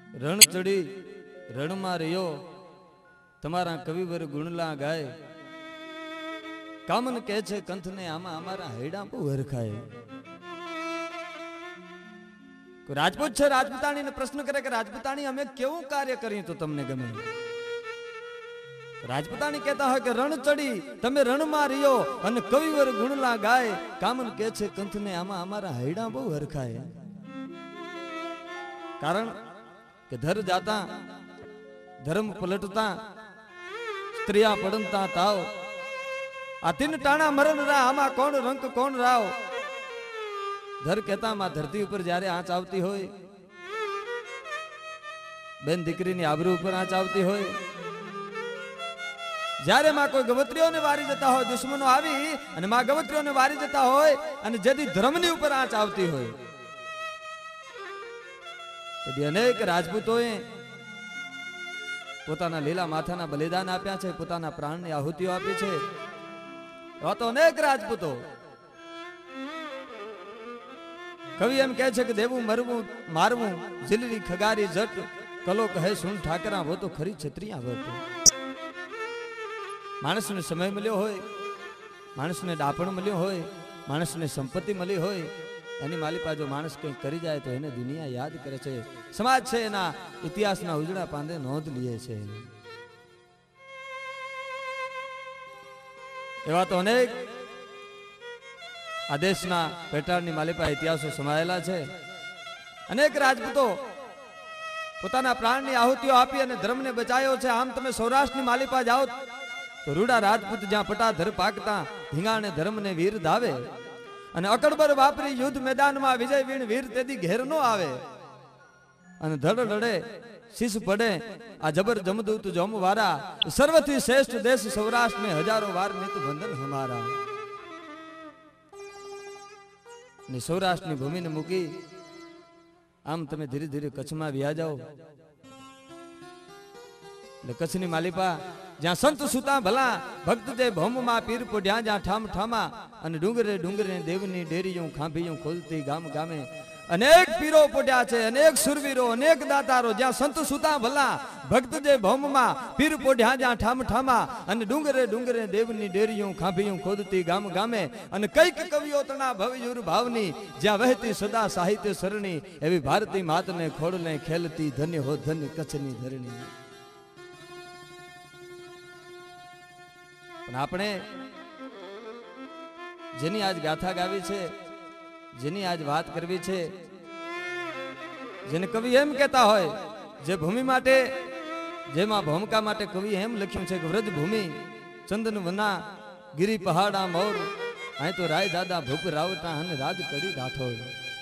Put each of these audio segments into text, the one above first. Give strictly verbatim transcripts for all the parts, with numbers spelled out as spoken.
રણ ચડી રણમાં રહ્યો તમારા કવિવર ગુણલા ગાય કામન કહે છે કંથને આમાં અમારા હૈડા બહુ હરખાય. રાજપૂત છે રાજપૂતાણીને પ્રશ્ન કરે કે રાજપૂતાણી અમે કેવું કાર્ય કર્યું તો તમને ગમે? રાજપૂતાણી કહેતા હોય કે રણ ચડી તમે રણમાં રહ્યો અને કવિવર ગુણલા ગાય કામન કહે છે કંથને આમાં અમારા હૈડા બહુ હરખાય. કારણ કે ધર જાતા ધર્મ પલટતા સ્ત્રિયા પડતા તાવ આ તીન ટાણા મરણ રા આમાં કોણ રંક કોણ રાવ. ધર કહેતા માં ધરતી ઉપર જ્યારે આંચ આવતી હોય, બેન દીકરીની આબરૂ ઉપર આંચ આવતી હોય, જ્યારે માં કોઈ ગવત્રીઓને વારી જતા હોય, દુશ્મનો આવી અને માં ગવત્રીઓને વારી જતા હોય અને જેથી ધર્મની ઉપર આંચ આવતી હોય, તેથી અનેક રાજપૂતોએ પોતાના લીલા માથાના બલિદાન આપ્યા છે, પોતાના પ્રાણની આહુતિઓ આપી છે. એવા તો અનેક રાજપૂતો. કવિ એમ કહે છે કે દેવું મરવું મારવું જીલરી ખગારી જટ કલો કહે સુન ઠાકરા વો તો ખરી છત્રિયા વટ. માણસને સમય મળ્યો હોય, માણસને ડાપણ મળ્યો હોય, માણસને સંપત્તિ મળી હોય, એની માલિપા જો માણસ કંઈક કરી જાય તો એને દુનિયા યાદ કરે છે. સમાજ છે એના ઇતિહાસના ઉજળા પાંદે નોંધ લે છે. એવા તો અનેક આ દેશના પેટાળની માલિપા ઇતિહાસો સમાયેલા છે. અનેક રાજપૂતો પોતાના પ્રાણની આહુતિઓ આપી અને ધર્મને બચાવ્યો છે. આમ તમે સૌરાષ્ટ્રની માલિપા જાઓ તો રૂડા રાજપૂત જ્યાં પટાધર પાકતા ધીંગાણે ધર્મને વીર ધાવે અને અકડબર વાપરી યુદ્ધ મેદાનમાં વિજય વીણ વીર તેદી ઘેર નો આવે અને ધડ લડે શીશ પડે આ જબર જમદૂત જોમ વારા સર્વથી શ્રેષ્ઠ દેશ સૌરાષ્ટ્ર ને હજારો વાર નિત બંધન હમારા. ને સૌરાષ્ટ્રની ભૂમિને મૂકી આમ તમે ધીરે ધીરે કચ્છમાં વ્યા જાઓ એટલે કચ્છની માલિપા જ્યાં સંત સુતા ભલા ભક્ત જે ભૌમમાં પીર પોઢ્યા જ્યાં ઠામ ઠામા અને ડુંગરે ડુંગરે દેવની ડેરીયું ખાંભીયું ખોલતી ગામ ગામે અનેક પીરો પોઢ્યા છે, અનેક સુરવીરો, અનેક દાતારો જ્યાં સંત સુતા ભલા ભક્ત જે ભૌમમાં પીર પોઢ્યા જ્યાં ઠામ ઠામા અને ડુંગરે ડુંગરે દેવની ડેરીયું ખાંભીયું ખોદતી ગામ ગામે અને કઈક કવિઓ તણા ભવયુર ભાવની જ્યાં વહેતી સદા સાહિત્ય સરણી એવી ભારતી માતને ખોડને ખેલતી ધન્ય હો ધન્ય કચ્છની ધરણી. પણ આપણે જેની આજ ગાથા ગાવી છે, જેની આજ વાત કરવી છે, જેને કવિ એમ કહેતા હોય જે ભૂમિ માટે જેમાં ભૂમિકા માટે કવિ એમ લખ્યું છે કે વ્રજ ભૂમિ ચંદન વના ગિરી પહાડા મોર અહીં તો રાય દાદા ભૂપ રાવટા અને રાજ કરી રાઠોડ.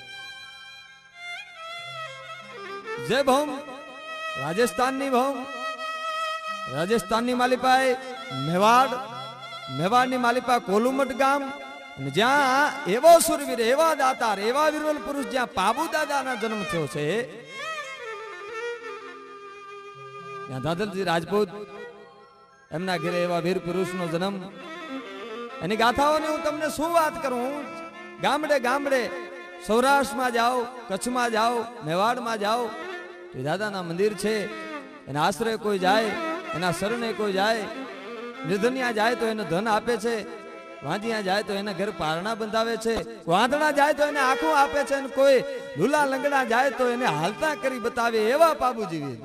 જે ભૂમ રાજસ્થાનની ભૂમ, રાજસ્થાનની માલિપાએ મેવાડ, મેવાડની માલિપા કોલુમટ ગામ અને જ્યાં એવો સુરવીર, એવા દાતાર, એવા વીરવલ પુરુષ જ્યાં પાબુ દાદાના જન્મ થયો છે, ત્યાં દાદરજી રાજપૂત એમના ઘરે એવા વીર પુરુષનો જન્મ. એની ગાથાઓની હું તમને શું વાત કરું. ગામડે ગામડે સૌરાષ્ટ્રમાં જાઓ, કચ્છમાં જાઓ, મેવાડમાં જાઓ તો દાદાના મંદિર છે. એના આશ્રય કોઈ જાય, એના શરણે કોઈ જાય, નિર્ધનિયા જાય તો એને ધન આપે છે, વાંધિયા જાય તો એને ઘર પારણા બંધાવે છે, વાંધણા જાય તો એને આંખો આપે છે, અને કોઈ લુલા લંગડા જાય તો એને હાલતા કરી બતાવે એવા પાબુજી.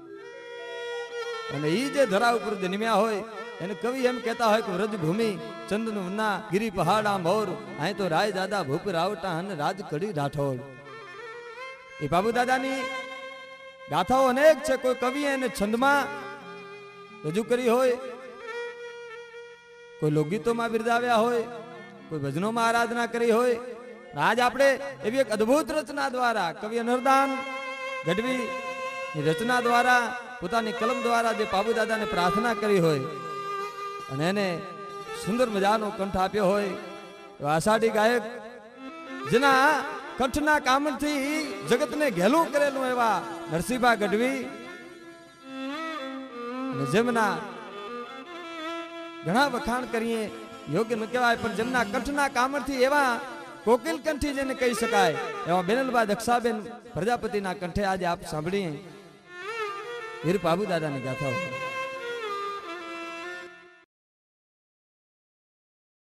અને ઈ જે ધરા ઉપર જન્મ્યા હોય એને કવિ એમ કહેતા હોય કે વ્રજ ભૂમિ ચંદન વના ગિરી પહાડા મોર અહીં તો રાય દાદા ભૂપ રાવટા અને રાજ કડી રાઠોડ. એ બાબુ દાદાની ગાથાઓ અનેક છે. કોઈ કવિ એને છંદમાં રજૂ કરી હોય, કોઈ લોકગીતોમાં બિરદાવ્યા હોય, કોઈ ભજનોમાં આરાધના કરી હોય. આજ આપણે એવી એક અદ્ભુત રચના દ્વારા કવિ અનરદાન ગઢવી ની રચના દ્વારા પોતાની કલમ દ્વારા જે પાબુ દાદાને પ્રાર્થના કરી હોય અને એને સુંદર મજાનો કંઠ આપ્યો હોય એવા આષાઢી ગાયક જેના કંઠના કામથી જગતને ઘેલું કરેલું એવા નરસિંહભા ગઢવી અને જેમના ઘણા વખાણ કરીએ યોગ્ય ન કહેવાય, પણ જેમના કંઠના કામળથી એવા કોકિલ કંઠી જેને કહી શકાય એવા બેનલબા દક્ષાબેન પ્રજાપતિના કંઠે આજે આપ સાંભળીએ વીર બાબુ દાદાની ગાથાઓ